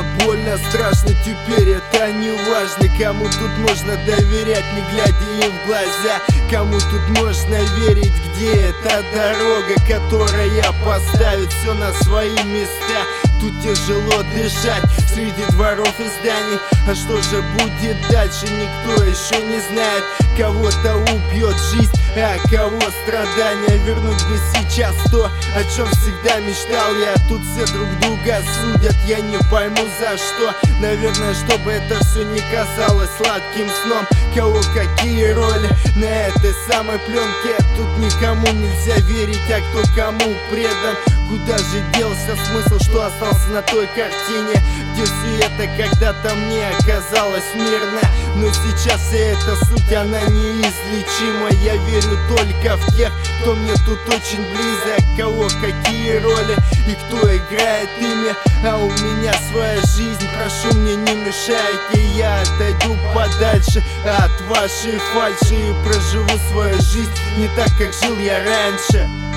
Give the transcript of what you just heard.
было больно, страшно, теперь это не важно. Кому тут можно доверять, не глядя им в глаза? Кому тут можно верить, где эта дорога, которая поставит все на свои места? Тут тяжело дышать среди дворов и зданий. А что же будет дальше, никто еще не знает. Кого-то убьет жизнь, а кого страдания. Вернуть бы сейчас то, о чем всегда мечтал я. Тут все друг друга судят, я не пойму за что. Наверное, чтобы это все не казалось сладким сном. Кого какие роли на этой самой пленке? Тут никому нельзя верить, а кто кому предан. Куда же делся смысл, что остался на той картине, где все это когда-то мне оказалось мирно? Но сейчас и эта суть, она неизлечима. Я верю только в тех, кто мне тут очень близок. Кого какие роли и кто играет ими. А у меня своя жизнь, прошу, мне не мешайте. Я отойду подальше от вашей фальши и проживу свою жизнь не так, как жил я раньше.